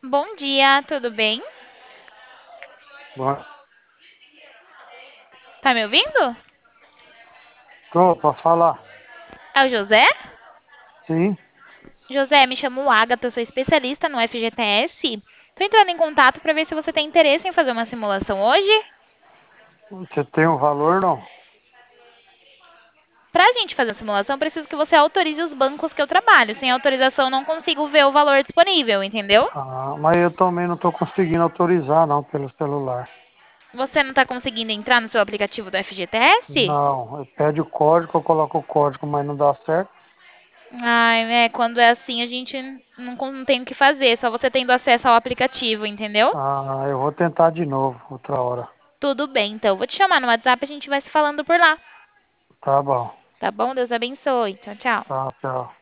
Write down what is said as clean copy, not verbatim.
Bom dia, tudo bem? Bom, Tá me ouvindo? tô para falar. É o José? Sim, José, me chamo Agatha, sou especialista no FGTS. Tô entrando em contato para ver se você tem interesse em fazer uma simulação hoje. você tem um valor, não? Pra gente fazer a simulação, preciso que você autorize os bancos que eu trabalho. Sem autorização, não consigo ver o valor disponível, entendeu? Ah, mas eu também não estou conseguindo autorizar, não, pelo celular. Você não tá conseguindo entrar no seu aplicativo do FGTS? Não, pede o código, eu coloco o código, mas não dá certo. Ai, quando é assim, a gente não tem o que fazer, só você tendo acesso ao aplicativo, entendeu? Ah, eu vou tentar de novo, outra hora. Tudo bem, então. Vou te chamar no WhatsApp, a gente vai se falando por lá. Tá bom. Tá bom? Deus abençoe. Tchau, tchau. Tá, tchau.